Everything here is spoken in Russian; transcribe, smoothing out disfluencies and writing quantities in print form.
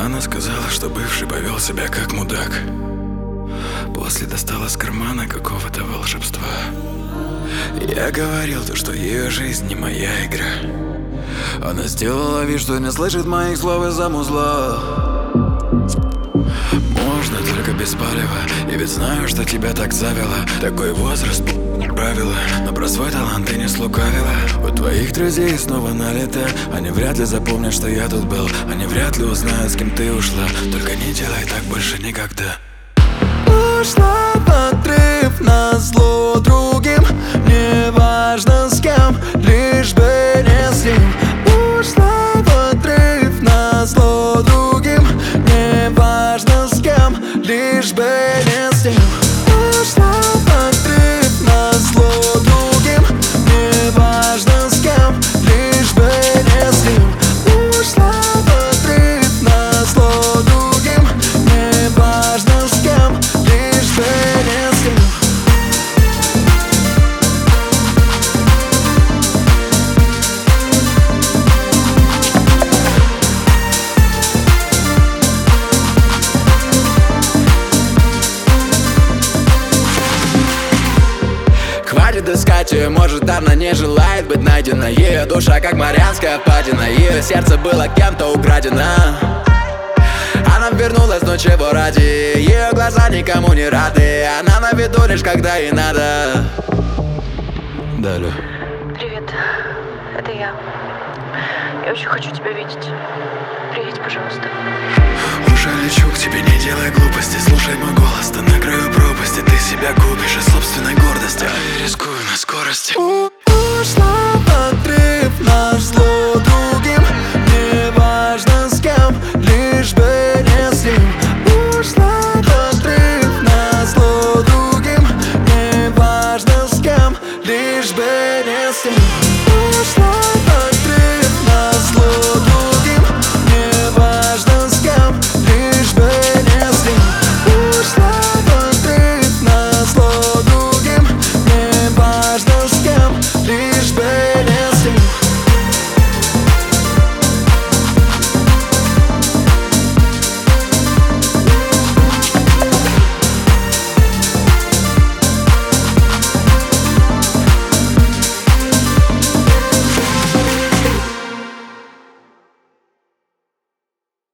Она сказала, что бывший повел себя как мудак. После достала с кармана какого-то волшебства. Я говорил то, что ее жизнь не моя игра. Она сделала вид, что не слышит моих слов из-за музла. Можно только без палева. И ведь знаю, что тебя так завело. Такой возраст, правила. Но про свой талант ты не слукавила. У твоих друзей снова налета. Они вряд ли запомнят, что я тут был. Они вряд ли узнают, с кем ты ушла. Только не делай так больше никогда. Ушла в отрыв назло другим. Не важно с кем, лишь бы не с ним. Ушла в отрыв назло другим. Не важно с кем, лишь бы не с ним. Ушла в отрыв назло другим. Не важно с кем, лишь бы не с ним. Ушла в отрыв назло другим. Не важно с кем, лишь бы не с ним. Хватит искать ее, может она не желает быть найдена. Ее душа как Марианская впадина. Ее сердце было кем-то украдено. Она вернулась, но чего ради? Ее глаза никому не рады. Она на виду лишь когда ей надо. Далее. Привет, это я. Я очень хочу тебя видеть. Приедь, пожалуйста. Уже лечу к тебе, не делай глупости. Слушай мой голос, ты на краю пропасти. Ты себя губишь из собственной гордости. А я рискую на скорости. Ушла в отрыв на